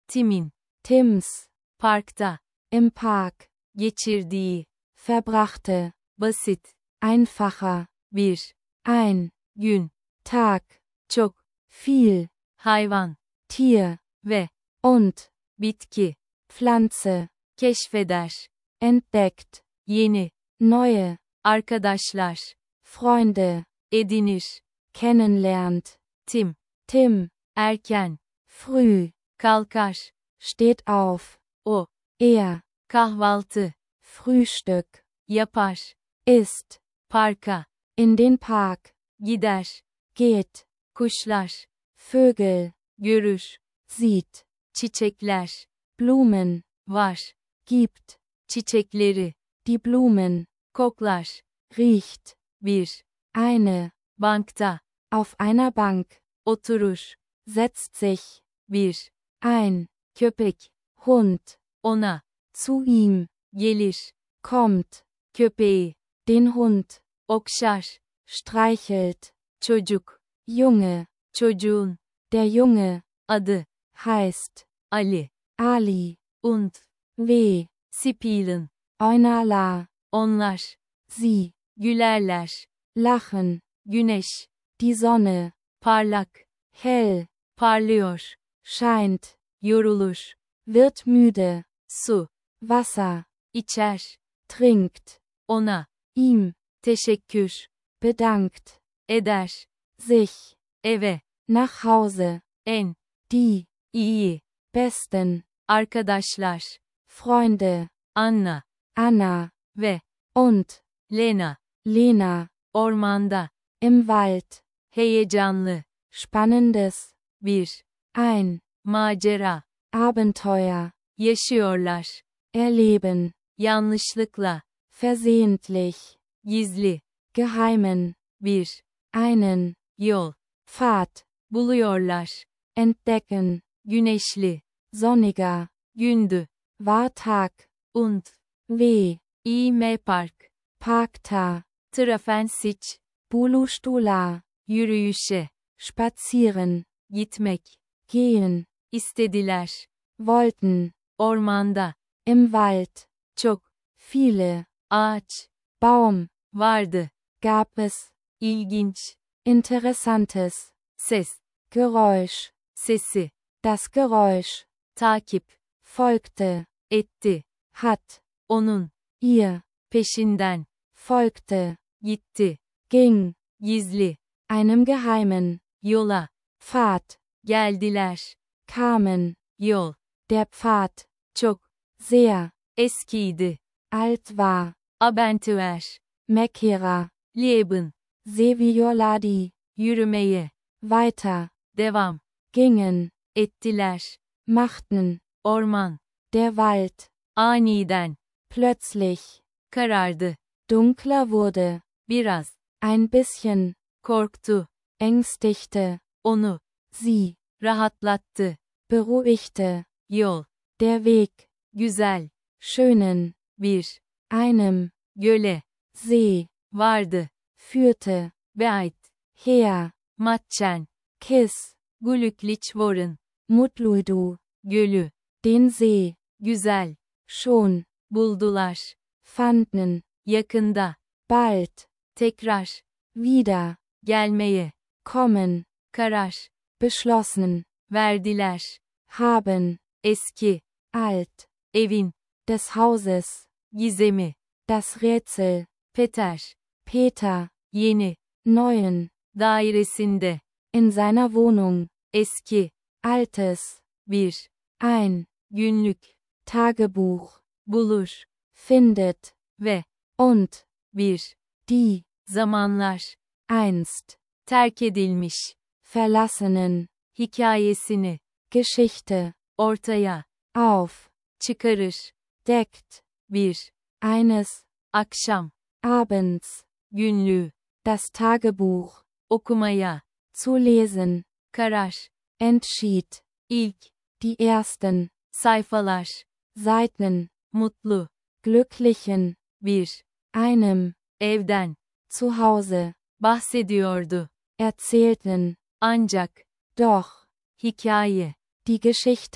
Tim'in, Tims, parkta, im Park, geçirdiği, verbrachte, basit, einfacher, bir, ein, gün, Tag, çok, viel, hayvan, Tier, ve, und, bitki, Pflanze, keşfeder, entdeckt, yeni, neue, arkadaşlar, Freunde, edinir, kennenlernt, Tim, Tim, erken, früh, kalkar, steht auf, o, er, kahvaltı, Frühstück, yapar, isst, parka, in den Park, gider, geht, kuşlar, Vögel, görür, sieht, çiçekler, Blumen, var, gibt, çiçekleri, die Blumen, koklar, riecht, bir, eine, bankta, auf einer Bank, oturur, setzt sich, bir, ein, köpek, Hund, ona, zu ihm, gelir, kommt, köpeği, den Hund, okşar, streichelt, çocuk, Junge, çocuğun, der Junge, adı, heißt, Ali, Ali, und, W, spielen, Eunala, onlar, sie, gülerler, lachen, güneş, die Sonne, parlak, hell, parlıyor, scheint, yorulur, wird müde, su, Wasser, içer, trinkt, ona, ihm, teşekkür, bedankt, eder, sich, eve, nach Hause, en, die, iyi, besten, arkadaşlar, Freunde, Anna, Anna, ve, und, Lena, Lena, ormanda, im Wald, heyecanlı, spannendes, bir, ein, macera, Abenteuer, yaşıyorlar, erleben, yanlışlıkla, versehentlich, gizli, geheimen, bir, einen, yol, Pfad, buluyorlar, entdecken, güneşli, sonniger, gündü, war Tag, und, W, İM Park, Parkta, Trafensiç, Bulustula, yürüyüşe, spazieren, gitmek, gehen, istediler, wollten, ormanda, im Wald, çok, viele, ağaç, Baum, vardı, gab es, ilginç, interessantes, ses, Geräusch, sesi, das Geräusch, takip, folgte, etti, hat, onun, ihr, peşinden, folgte, gitti, ging, gizli, einem geheimen, yola, Pfad, geldiler, kamen, yol, der Pfad, çok, sehr, eskiydi, alt war, Abenteuer, Mekera, Leben, Sevioladi, yürümeye, weiter, devam, gingen, ettiler, machten, orman, der Wald, aniden, plötzlich, karardı, dunkler wurde, biraz, ein bisschen, korktu, ängstigte, onu, sie, rahatlattı, beruhigte, yol, der Weg, güzel, schönen, bir, einem, göle, See, vardı, führte, Beayt, her, Matchen, Kiss, glücklich waren, Mutluidu, gölü, den See, güzel, schon, buldular, fanden, yakında, bald, tekrar, wieder, gelmeye, kommen, karar, beschlossen, verdiler, haben, eski, alt, evin, des Hauses, gizemi, das Rätsel, Peter, Peter, yeni, neuen, dairesinde, in seiner Wohnung, eski, altes, bir, ein, günlük, Tagebuch, bulur, findet, ve, und, bir, die, zamanlar, einst, terk edilmiş, verlassenen, hikayesini, Geschichte, ortaya, auf, çıkarır, deckt, bir, eines, akşam, Abends, günlüğü, das Tagebuch, okumaya, zu lesen, karar, entschied, ilk, die ersten, sayfalar, Seiten, mutlu, glücklichen, bir, einem, evden, zu Hause, bahsediyordu, erzählten, ancak, doch, hikaye, die Geschichte,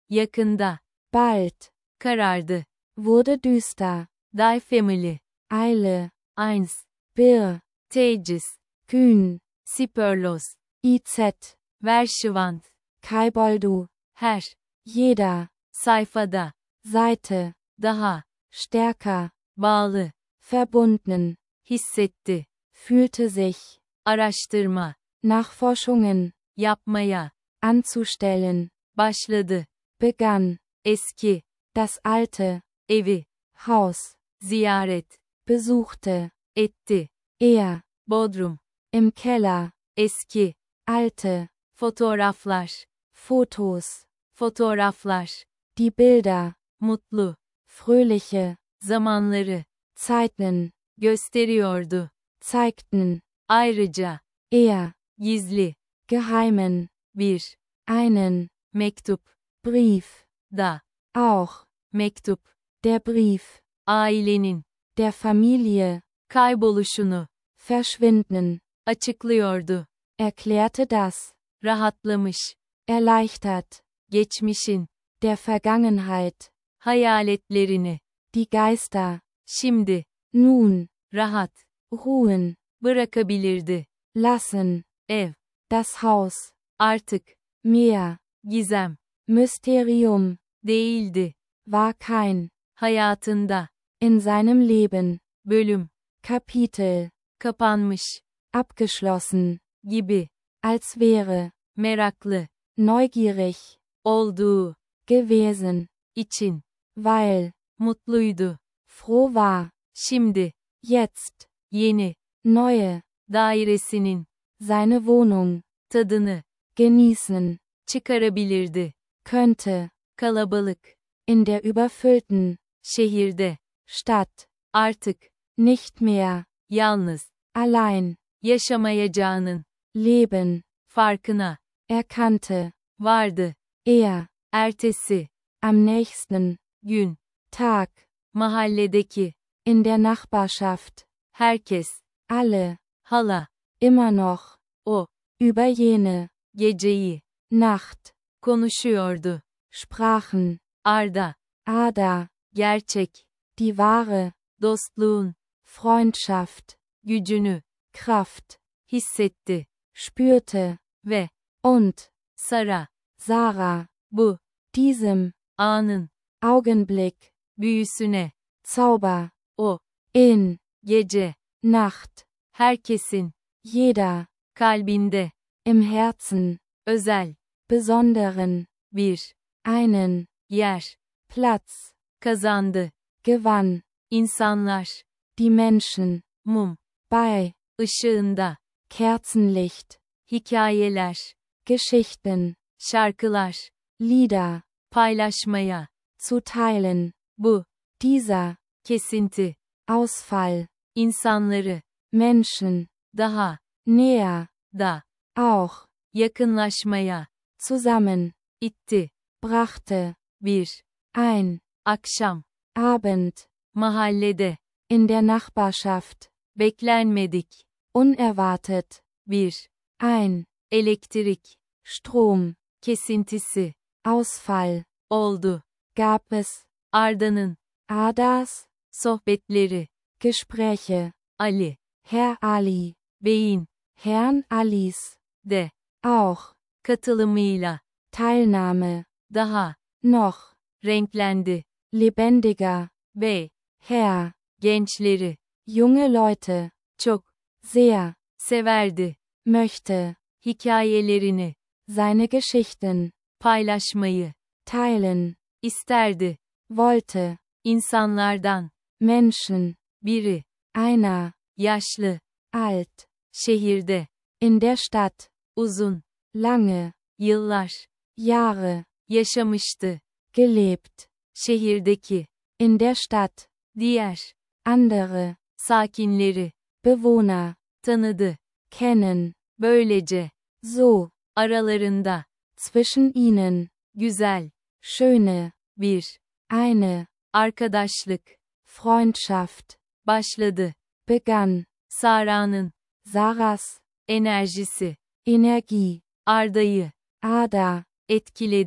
Yakında. bald, Karardı. wurde düster, Die Family. Eile, Eins. bir, Tecis. kühn, Spörlos. iz, Verschwand. kayboldu, Her. jeder, Sayfada. Seite, Daha. stärker, Bağlı. verbunden, Hissetti. fühlte sich, Araştırma. Nachforschungen, Yapmaya. anzustellen, Başladı. begann, Eski. das alte, Evi. Haus, Ziyaret. besuchte, Etti. er, Bodrum. im Keller, Eski. alte, Fotoğraflar. Fotos, Fotoğraflar. die Bilder, Mutlu. fröhliche, Zamanları. Zeiten, Gösteriyordu. zeigten, Ayrıca. er, Gizli. geheimen, Bir. einen, Mektup. Brief, Da. auch, Mektup. der Brief, Ailenin. der Familie, Kayboluşunu. verschwinden, Açıklıyordu. erklärte das, Rahatlamış. erleichtert, Geçmişin. der Vergangenheit, Hayaletlerini. die Geister, Şimdi. nun, Rahat. ruhen, Bırakabilirdi. lassen, Ev. das Haus, Artık. mehr, Gizem. Mysterium, Değildi. war kein, Hayatında. in seinem Leben, Bölüm. Kapitel, Kapanmış. abgeschlossen, Gibi. als wäre, Meraklı. neugierig, Olduğu. gewesen, için. weil, Mutluydu. froh war, Şimdi. jetzt, Yeni. neue, Dairesinin. seine Wohnung, Tadını. genießen, Çıkarabilirdi. könnte, Kalabalık. in der überfüllten, Şehirde. Stadt, Artık. nicht mehr, Yalnız. allein, Yaşamayacağının. leben, Farkına. erkannte, Vardı. er, Ertesi. am nächsten, Gün. Tag, Mahalledeki. in der Nachbarschaft, Herkes. alle, Hala. immer noch, O. über jene, Geceyi. Nacht, Konuşuyordu. sprachen, Arda. Ada, Gerçek. die wahre, Dostluğun. Freundschaft, Gücünü. Kraft, Hissetti. spürte, Ve. und, Sara. Sarah, Bu. diesem, Anın. Augenblick, Büyüsüne. Zauber, O. in, Gece. Nacht, Herkesin. jeder, Kalbinde. im Herzen, Özel. besonderen, Bir. einen, Yer. Platz, Kazandı. gewann, İnsanlar. die Menschen, Mum. bei, Işığında. Kerzenlicht, Hikayeler. Geschichten, Şarkılar. Lieder, Paylaşmaya. zu teilen, Bu. dieser, Kesinti. Ausfall, İnsanları. Menschen, Daha. näher, Da. auch, Yakınlaşmaya. zusammen, İtti. brachte, Bir. ein, Akşam. Abend, Mahallede. in der Nachbarschaft, Beklenmedik. unerwartet, Bir. ein, Elektrik. Strom, Kesintisi. Ausfall, Oldu. gab es, Arda'nın. Adas, Sohbetleri. Gespräche, Ali. Herr Ali, Beyin. Herrn Alis, De. auch, Katılımıyla. Teilnahme, Daha. noch, Renklendi. lebendiger, Bey. Herr, Gençleri. junge Leute, Çok. sehr, Severdi. möchte, Hikayelerini. seine Geschichten, Paylaşmayı. teilen, İsterdi. wollte, İnsanlardan. Menschen, Biri. einer, Yaşlı. alt, Şehirde. in der Stadt, Uzun. lange, Yıllar. Jahre, Yaşamıştı. gelebt, Şehirdeki. in der Stadt, Diğer. andere, Sakinleri. Bewohner, Tanıdı. kennen, Böylece. so, Aralarında. zwischen ihnen, Güzel. schöne, Bir. eine, Arkadaşlık. Freundschaft, Başladı. begann, Sara'nın. Sarahs, Enerjisi. Energie, Arda'yı. Ada, Etkiledi.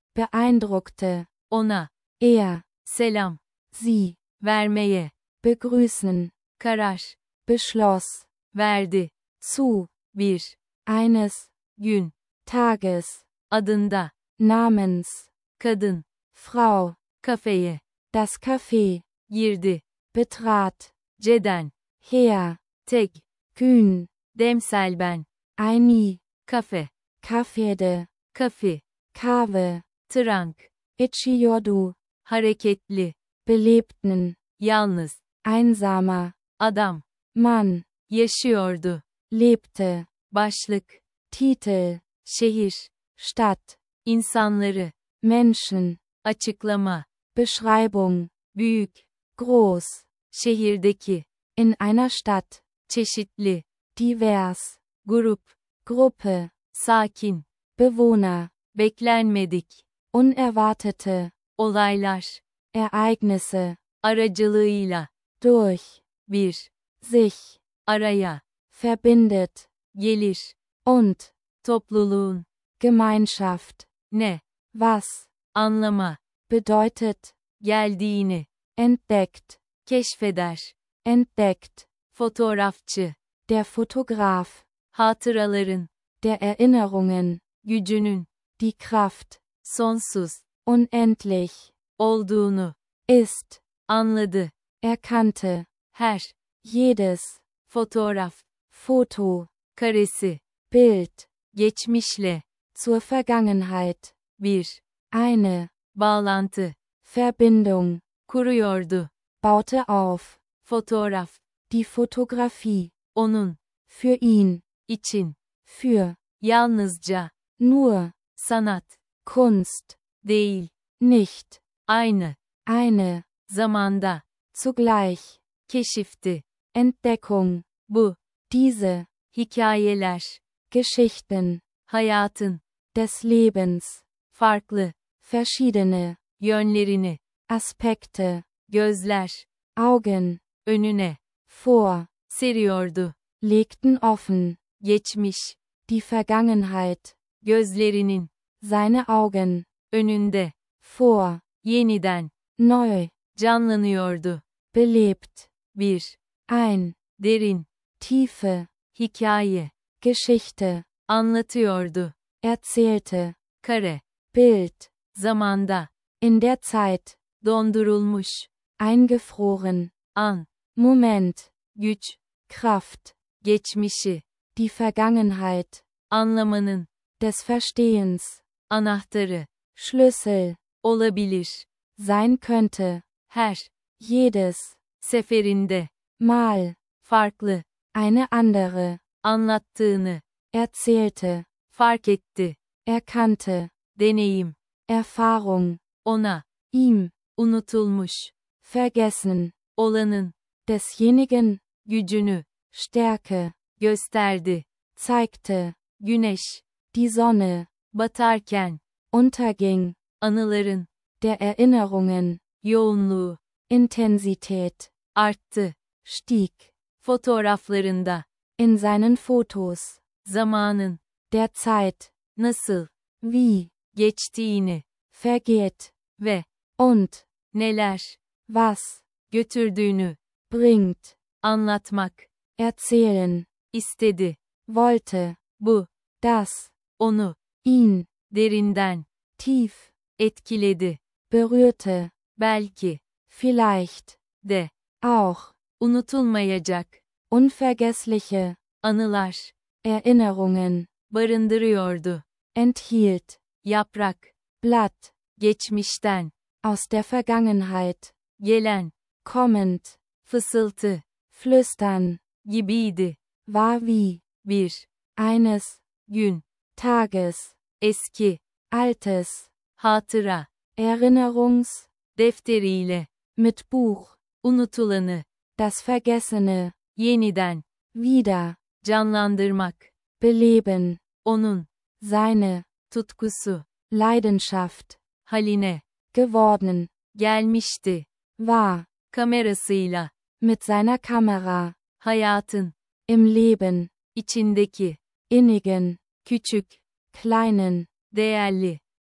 beeindruckte, ona, er, selam, sie, vermeye, begrüßen, karar, beschloss, verdi, zu, bir, eines, gün, Tages, adında, namens, kadın, Frau, kafeye, das Café, girdi, betrat, ceden, her, tek, kühn, demselben, Eini, kafe, Kafede, kafi, Kave, trank, içiyordu, hareketli, belebten, yalnız, einsamer, adam, Mann, yaşıyordu, lebte, başlık, Titel, şehir, Stadt, insanları, Menschen, açıklama, Beschreibung, büyük, groß, şehirdeki, in einer Stadt, çeşitli, divers, grup, Gruppe, sakin, Bewohner, beklenmedik, unerwartete, olaylar, Ereignisse, aracılığıyla, durch, bir, sich, araya, verbindet, gelir, und, topluluğun, Gemeinschaft, ne, was, anlama, bedeutet, geldiğini, entdeckt, keşfeder, entdeckt, fotoğrafçı, der Fotograf, hatıraların, der Erinnerungen, gücünün, die Kraft, sonsuz, unendlich, olduğunu, ist, anladı, erkannte, her, jedes, fotoğraf, Foto, karesi, Bild, geçmişle, zur Vergangenheit, bir, eine, bağlantı, Verbindung, kuruyordu, baute auf, fotoğraf, die Fotografie, onun, für ihn, için, für, yalnızca, nur, sanat, Kunst, değil, nicht, aynı, eine, zamanda, zugleich, keşifti, Entdeckung, bu, diese, hikayeler, Geschichten, hayatın, des Lebens, farklı, verschiedene, yönlerini, Aspekte, gözler, Augen, önüne, vor, seriyordu, legten offen, geçmiş, die Vergangenheit, gözlerinin, seine Augen, önünde, vor, yeniden, neu, canlanıyordu, belebt, bir, ein, derin, tiefe, hikaye, Geschichte, anlatıyordu, erzählte, kare, Bild, zamanda, in der Zeit, dondurulmuş, eingefroren, an, Moment, güç, Kraft, geçmişi, die Vergangenheit, anlamanın, des Verstehens, anahtarı, Schlüssel, olabilir, sein könnte, her, jedes, seferinde, Mal, farklı, eine andere, anlattığını, erzählte, fark etti, erkannte, deneyim, Erfahrung, ona, ihm, unutulmuş, vergessen, olanın, desjenigen, gücünü, Stärke, gösterdi, zeigte, güneş, die Sonne, batarken, unterging, anıların, der Erinnerungen, yoğunluğu, Intensität, arttı, stieg, fotoğraflarında, in seinen Fotos, zamanın, der Zeit, nasıl, wie, geçtiğini, vergeht, ve, und, neler, was, götürdüğünü, bringt, anlatmak, erzählen, istedi, wollte, bu, das, onu, ihn, derinden, tief, etkiledi, berührte, belki, vielleicht, de, auch, unutulmayacak, unvergessliche, anılar, Erinnerungen, barındırıyordu, enthielt, yaprak, Blatt, geçmişten, aus der Vergangenheit, gelen, kommend, fısıltı, flüstern, war gibiydi, wie, bir, eines, gün, Tages, eski, altes, hatıra, Erinnerungs, defteriyle, mit Buch, unutulanı, das Vergessene, yeniden, wieder, canlandırmak, beleben, onun, seine, tutkusu, Leidenschaft, haline, geworden, gelmişti, war, kamerasıyla, mit seiner Kamera, hayatın, im Leben, içindeki, innigen, küçük, kleinen, değerli,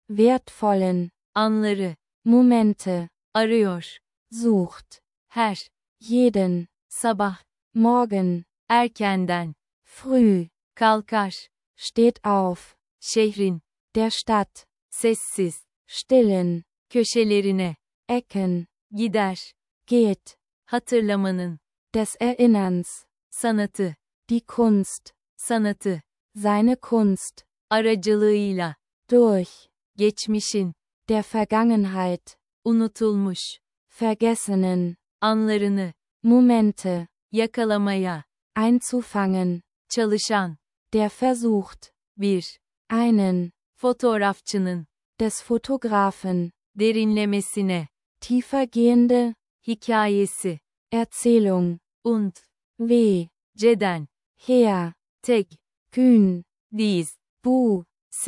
wertvollen anları, Momente arıyor, sucht, her, jeden sabah, Morgen, erkenden, früh, kalkar, steht auf, şehrin, der Stadt, sessiz, stillen, köşelerine, Ecken, gider, geht, hatırlamanın, des Erinnerns, sanatı, die Kunst, sanatı, seine Kunst, aracılığıyla, durch, geçmişin, der Vergangenheit, unutulmuş, vergessenen, anlarını, Momente, yakalamaya, einzufangen, çalışan, der versucht, bir, einen, fotoğrafçının, des Fotografen, derinlemesine, tiefergehende, hikayesi, Erzählung, und, weh, ceden, her, tek, kühn, diz, bu,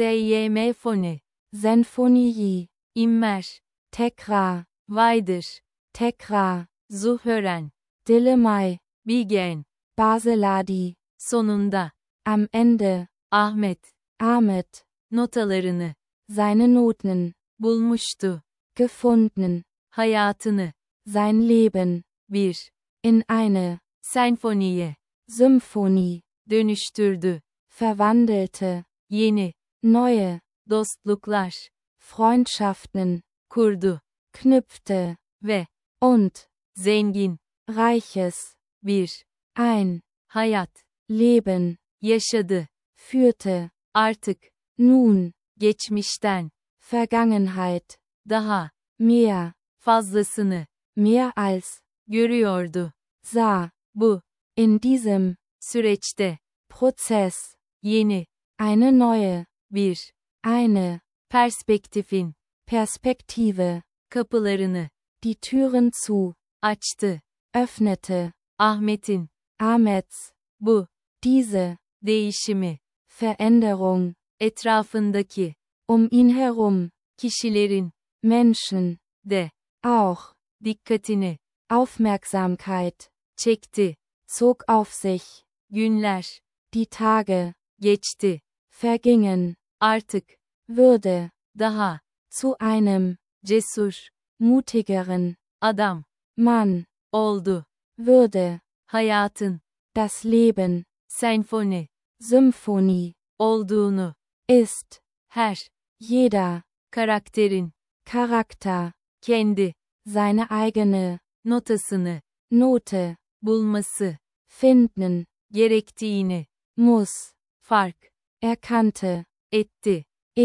SYM foni, Sinfonie, immer, tekrar, weiter, tekrar, zuhören, Dilemay, bilgen, Baseladi, sonunda, am Ende, Ahmet, Ahmed, notalarını, seine Noten, bulmuştu, gefunden, hayatını, sein Leben, bir, in eine, senfoniye, Symphonie, dönüştürdü, verwandelte, yeni, neue, dostluklar, Freundschaften, kurdu, knüpfte, ve, und, zengin, reiches, bir, ein, hayat, Leben, yaşadı, führte, artık, nun, geçmişten, Vergangenheit, daha, mehr, fazlasını, mehr als, görüyordu, sah, bu, in diesem, süreçte, Prozess, yeni, eine neue, bir, eine, perspektifin, Perspektive, kapılarını, die Türen zu, açtı, öffnete, Ahmet'in, Ahmeds, bu, diese, değişimi, Veränderung, etrafındaki, ihn herum, kişilerin, Menschen, de, auch, dikkatini, Aufmerksamkeit, çekti, zog auf sich, günler, die Tage, geçti, vergingen, artık, würde, daha, zu einem, cesur, mutigeren, adam, Mann, oldu, würde, hayatın, das Leben, senfoni, Symphonie, olduğunu, ist, her, jeder, karakterin, Charakter, kendi, seine eigene, notasını, Note, bulması, finden, gerektiğini, muss, fark, erkannte, etti,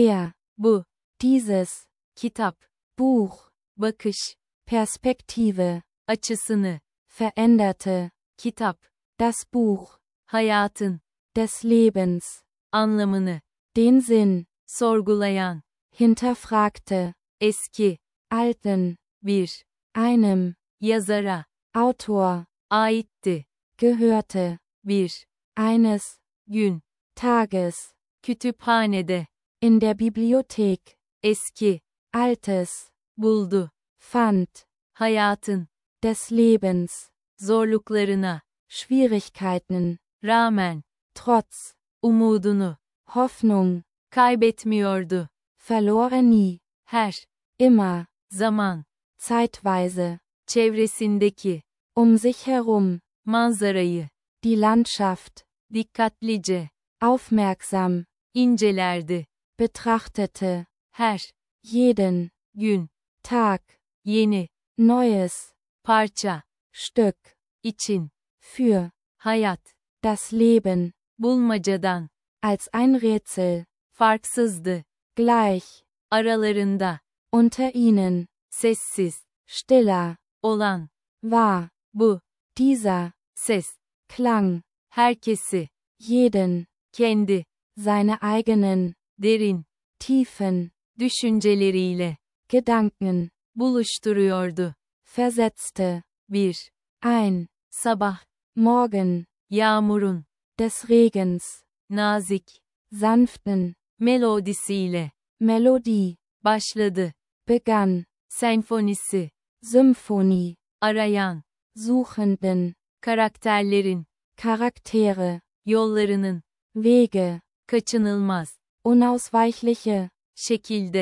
bu, dieses, kitap, Buch, bakış, Perspektive, açısını, veränderte, kitap, das Buch, hayatın, des Lebens, anlamını, den Sinn, sorgulayan, hinterfragte, eski, alten, bir, einem, yazara, Autor, aitti, gehörte, bir, eines, gün, Tages, kütüphanede, in der Bibliothek, eski, altes, buldu, fand, hayatın, des Lebens, zorluklarına, Schwierigkeiten, rağmen, trotz, umudunu, Hoffnung, kaybetmiyordu, verlor nie, her, immer, zaman, zeitweise, çevresindeki, sich herum, manzarayı, die Landschaft, dikkatlice, aufmerksam, incelerdi, betrachtete, her, jeden, gün, Tag, yeni, neues, parça, Stück, için, für, hayat, das Leben, bulmacadan, als ein Rätsel, farksızdı, gleich, aralarında, unter ihnen, sessiz, stiller, olan, war, bu, dieser, ses, Klang, herkesi, jeden, kendi, seine eigenen, derin, tiefen, düşünceleriyle, Gedanken, buluşturuyordu, versetzte, bir, ein, sabah, Morgen, yağmurun, des Regens, nazik, sanften, melodisiyle, Melodie, başladı, begann, senfonisi, Symphonie, arayan, Suchenden, karakterlerin, Charaktere, yollarının, Wege, kaçınılmaz, unausweichliche, şekilde,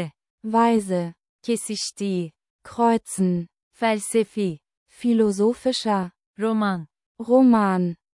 Weise, kesiştiği, kreuzen, felsefi, philosophischer, roman, Roman,